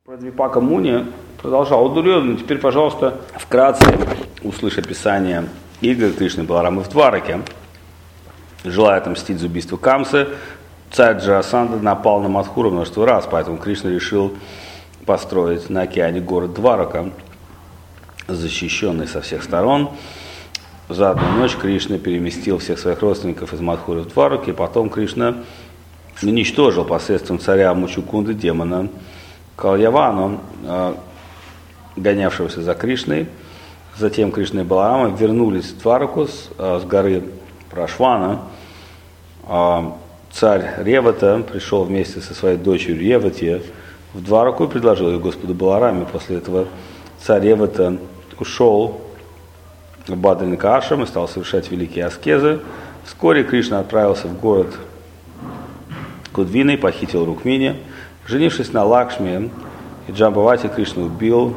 Про Двипака Муни продолжал Дурьодана. Теперь, пожалуйста, вкратце услышь описание игр Кришны и Баларамы в Двараке. Желая отомстить за убийство Камсы, царь Джарасандха напал на Мадхуру множество раз, поэтому Кришна решил построить на океане город Дварака, защищенный со всех сторон. За одну ночь Кришна переместил всех своих родственников из Мадхуры в Двараку, и потом Кришна уничтожил посредством царя Мучукунды демона Кальявану, гонявшегося за Кришной. Затем Кришна и Баларама вернулись в Двараку с горы Прашвана. Царь Ревата пришел вместе со своей дочерью Ревати в Двараку и предложил ее Господу Балараме. После этого царь Ревата ушел в Бадальника Ашрам и стал совершать великие аскезы. Вскоре Кришна отправился в город Кудвина и похитил Рукмини. Женившись на Лакшми и Джамбавати, Кришна убил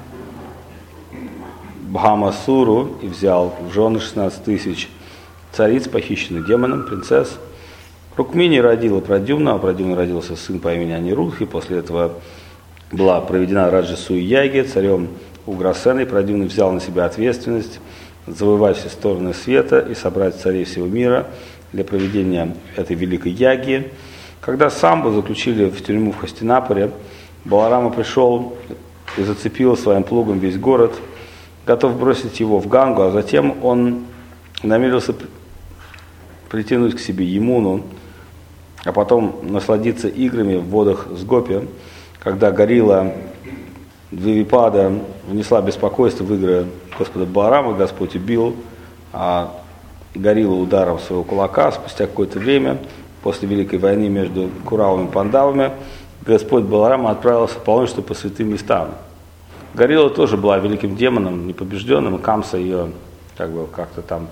Бхамасуру и взял в жены 16 тысяч цариц, похищенных демоном, принцесс. Рукмини родила Прадюмна, а Прадюмна родился сын по имени Анирудхи. После этого была проведена Раджасуя-яги царем Уграсеной. Прадюмна взял на себя ответственность завоевать все стороны света и собрать царей всего мира для проведения этой великой яги. Когда Самбу заключили в тюрьму в Хастинапуре, Баларама пришел и зацепил своим плугом весь город, готов бросить его в Гангу, а затем он намерился притянуть к себе Ямуну, а потом насладиться играми в водах с Гопи. Когда Горилла Двивипада внесла беспокойство в игры Господа Баларама, Господь убил Гориллу ударом своего кулака. Спустя какое-то время, после Великой войны между Куравами и Пандавами, Господь Баларама отправился в паломничество по святым местам. Горилла тоже была великим демоном, непобежденным, и Камса ее как-то там...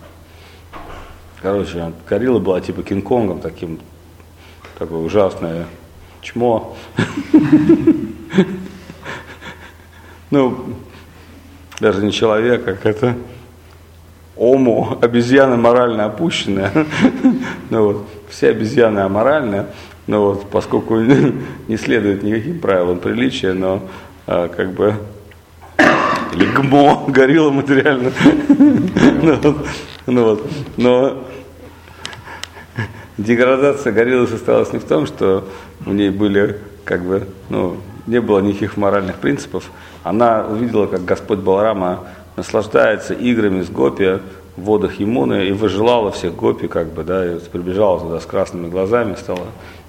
Горилла была типа Кинг-Конгом, такое ужасное чмо. Ну, даже не человек, как это... Ому, обезьяна морально опущенная. Ну вот, все обезьяны аморальные, но вот, поскольку не следует никаким правилам приличия, но или ГМО, горилла материально. Но деградация гориллы состоялась не в том, что у ней были не было никаких моральных принципов. Она увидела, как Господь Баларама наслаждается играми с гопи в водах Ямуны и выжелала всех гопи, и прибежала туда с красными глазами, стала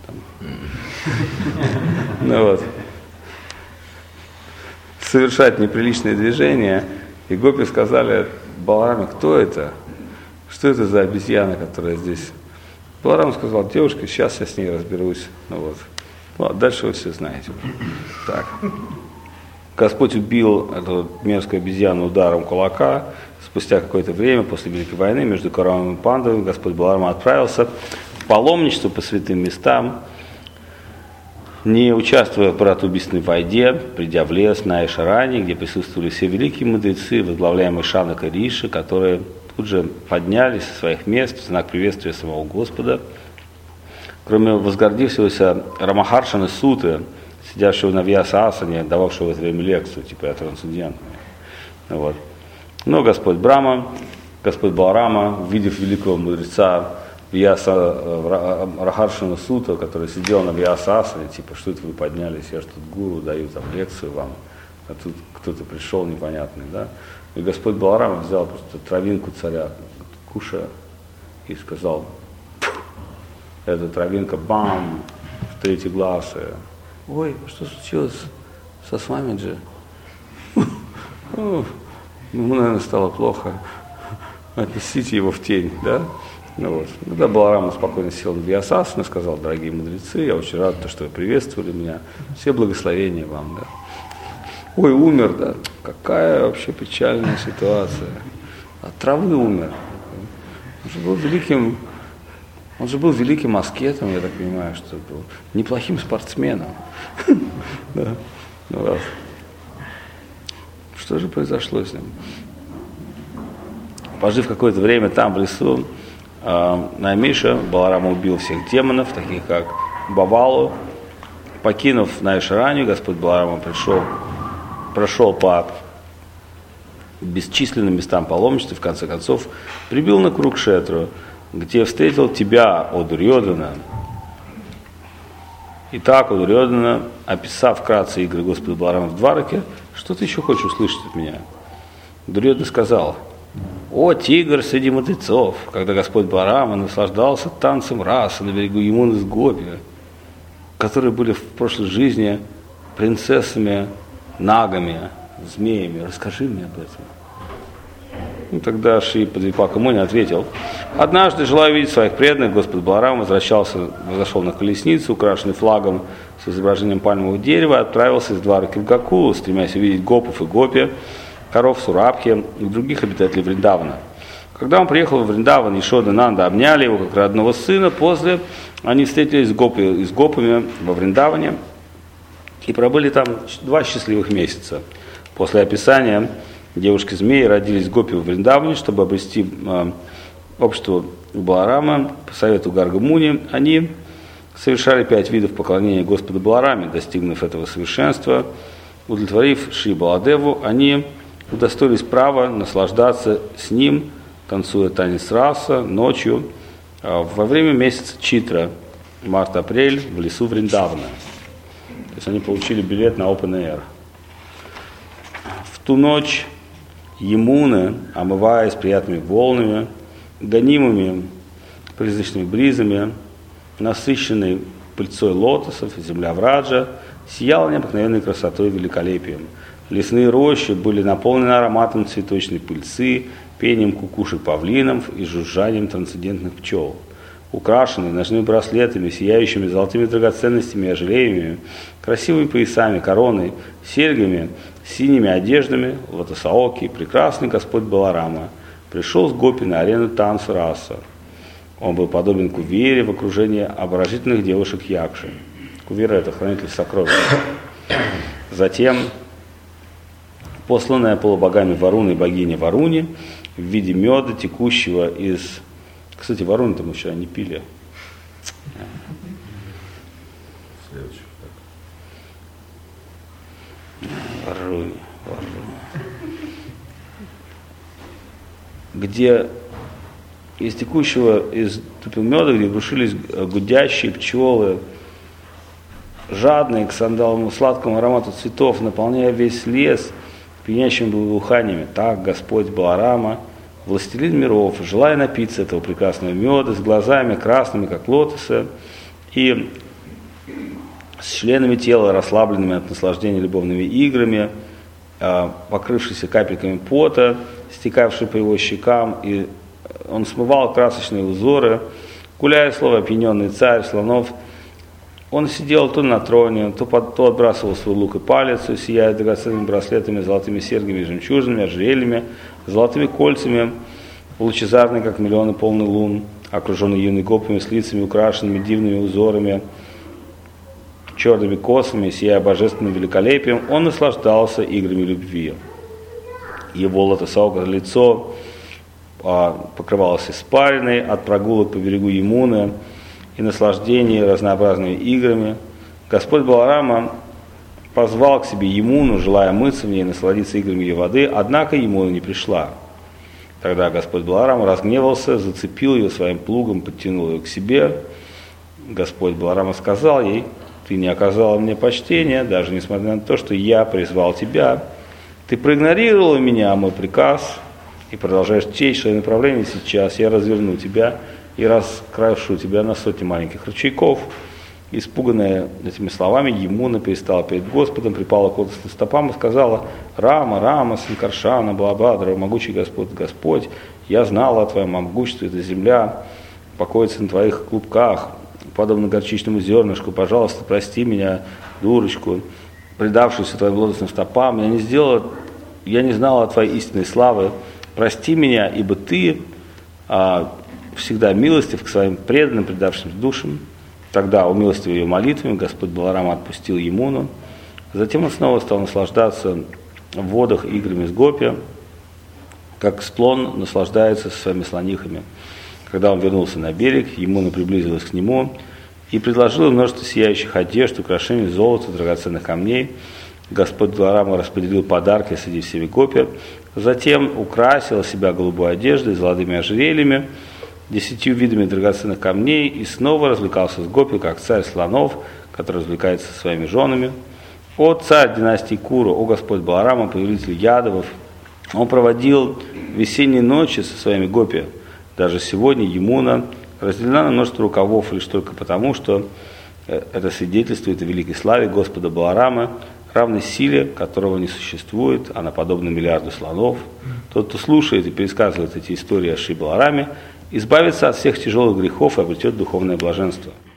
совершать неприличные движения. И гопи сказали Балараме: кто это? Что это за обезьяна, которая здесь? Баларам сказал: девушка, сейчас я с ней разберусь. Дальше вы все знаете. Так. Господь убил эту мерзкую обезьяну ударом кулака. Спустя какое-то время, после Великой войны между Кауравами и Пандавами, Господь Баларама отправился в паломничество по святым местам, не участвуя в братоубийственной войне, придя в лес на Ишарани, где присутствовали все великие мудрецы, возглавляемые Шанака и Риши, которые тут же поднялись со своих мест в знак приветствия самого Господа. Кроме возгордившегося Рамахаршана Суты, сидящего на Вьяса-асане, дававшего в это время лекцию, типа я трансцендент. Но Господь Баларама, увидев великого мудреца Рахаршана Сута, который сидел на Вьяса-асане, типа, что это вы поднялись, я же тут гуру даю там лекцию вам, а тут кто-то пришел непонятный, да? И Господь Баларама взял просто травинку царя Куша и сказал: эта травинка, бам, в третий глаз. Ой, что случилось со Свамиджи? Ему, наверное, стало плохо. Отнесите его в тень, да? Тогда Баларама спокойно сел на Вьясасану и сказал: дорогие мудрецы, я очень рад, что вы приветствовали меня. Все благословения вам, да? Ой, умер, да? Какая вообще печальная ситуация. От травы умер. Он же был великим аскетом, я так понимаю, что был неплохим спортсменом. Что же произошло с ним? Пожив какое-то время там, в лесу, Наймиша, Баларама убил всех демонов, таких как Бавалу, Покинув Найшаранию, Господь Баларама прошел по бесчисленным местам паломничества, в конце концов прибыл на Курукшетру, где встретил тебя, о Дурьодана. Итак, о Дурьодана, описав вкратце игры Господа Баларама в Двараке, что ты еще хочешь услышать от меня? Дурьодана сказал: «О, тигр среди мудрецов, когда Господь Баларама наслаждался танцем расы на берегу Ямуны с гопи, которые были в прошлой жизни принцессами, нагами, змеями. Расскажи мне об этом». И тогда Шри Падвипака Муни ответил: «Однажды, желая видеть своих преданных, Господь Баларам взошел на колесницу, украшенный флагом с изображением пальмового дерева, и отправился из Двараки в Гакулу, стремясь увидеть гопов и гопи, коров Сурабхи и других обитателей Вриндавана. Когда он приехал в Вриндаван, Ешода и Нанда обняли его как родного сына. После они встретились с гопами во Вриндаване и пробыли там 2 счастливых месяца. После описания девушки-змеи родились гопи во Вриндаване, чтобы обрести общество Баларама. По совету Гарга Муни они совершали 5 видов поклонения Господу Балараме. Достигнув этого совершенства, удовлетворив Шри Баладеву, они удостоились права наслаждаться с ним, танцуя танец раса ночью во время месяца Читра, март-апрель, в лесу Вриндавана. То есть они получили билет на Open Air. В ту ночь Ямуна, омываясь приятными волнами, гонимыми призрачными бризами, насыщенной пыльцой лотосов, земля Враджа сияла необыкновенной красотой и великолепием. Лесные рощи были наполнены ароматом цветочной пыльцы, пением кукушек павлинов и жужжанием трансцендентных пчел. Украшенные ножными браслетами, сияющими золотыми драгоценностями и ожерельями, красивыми поясами, короной, серьгами, синими одеждами, лотосаоки, прекрасный Господь Баларама пришел с гопи на арену танца раса. Он был подобен кувере в окружении обворожительных девушек Якши. Кувера – это хранитель сокровищ. Затем посланная полубогами Варуны и богиня Варуни в виде меда, текущего из... Кстати, Варуны-то мы вчера не пили. Варуни. Где из текущего из меда, где крушились гудящие пчелы, жадные к сандаловому сладкому аромату цветов, наполняя весь лес пьянящими благоуханиями. Так Господь Баларама, властелин миров, желая напиться этого прекрасного меда, с глазами красными, как лотосы, и с членами тела, расслабленными от наслаждения любовными играми, покрывшийся капельками пота, стекавший по его щекам, и он смывал красочные узоры, гуляя слово опьяненный царь слонов. Он сидел то на троне, то отбрасывал свой лук и палец, сияя драгоценными браслетами, золотыми серьгами, жемчужинами, ожерельями, золотыми кольцами, лучезарный, как миллионы полных лун, окруженный юными гопами с лицами, украшенными дивными узорами, черными косами, сияя божественным великолепием. Он наслаждался играми любви. Его лотосоокое лицо покрывалось испариной от прогулок по берегу Ямуны и наслаждения разнообразными играми. Господь Баларама позвал к себе Ямуну, желая мыться в ней и насладиться играми ее воды, однако Ямуна не пришла. Тогда Господь Баларама разгневался, зацепил ее своим плугом, подтянул ее к себе. Господь Баларама сказал ей: «Ты не оказала мне почтения, даже несмотря на то, что я призвал тебя. Ты проигнорировала меня, мой приказ, и продолжаешь течь в своем направлении. Сейчас я разверну тебя и раскрошу тебя на сотни маленьких ручейков». Испуганная этими словами, Ямуна перестала перед Господом, припала к лотосным стопам и сказала: «Рама, Рама, Санкаршана, Балабхадра, могучий Господь, Господь, я знала о твоем могуществе, эта земля покоится на твоих клубках, подобно горчичному зернышку. Пожалуйста, прости меня, дурочку, предавшуюся твоим лотосным стопам. Я не знала о твоей истинной славе. Прости меня, ибо ты всегда милостив к своим преданным, предавшимся душам». Тогда, умилостивая ее молитвами, Господь Баларама отпустил Ямуну. Затем он снова стал наслаждаться в водах играми с гопи, как слон наслаждается со своими слонихами. Когда он вернулся на берег, Ямуна приблизилась к нему и предложил им множество сияющих одежд, украшений, золота, драгоценных камней. Господь Балараму распределил подарки среди всеми гопи, затем украсил себя голубой одеждой, золотыми ожерельями, 10 видами драгоценных камней и снова развлекался с гопи, как царь слонов, который развлекается со своими женами. О царь династии Куру, о Господь Баларама, повелитель ядовов, он проводил весенние ночи со своими гопи. Даже сегодня Ямуна разделена на множество рукавов лишь только потому, что это свидетельствует о великой славе Господа Баларама, равной силе, которого не существует, она подобна миллиарду слонов. Тот, кто слушает и пересказывает эти истории о Шри Балараме, избавится от всех тяжелых грехов и обретет духовное блаженство.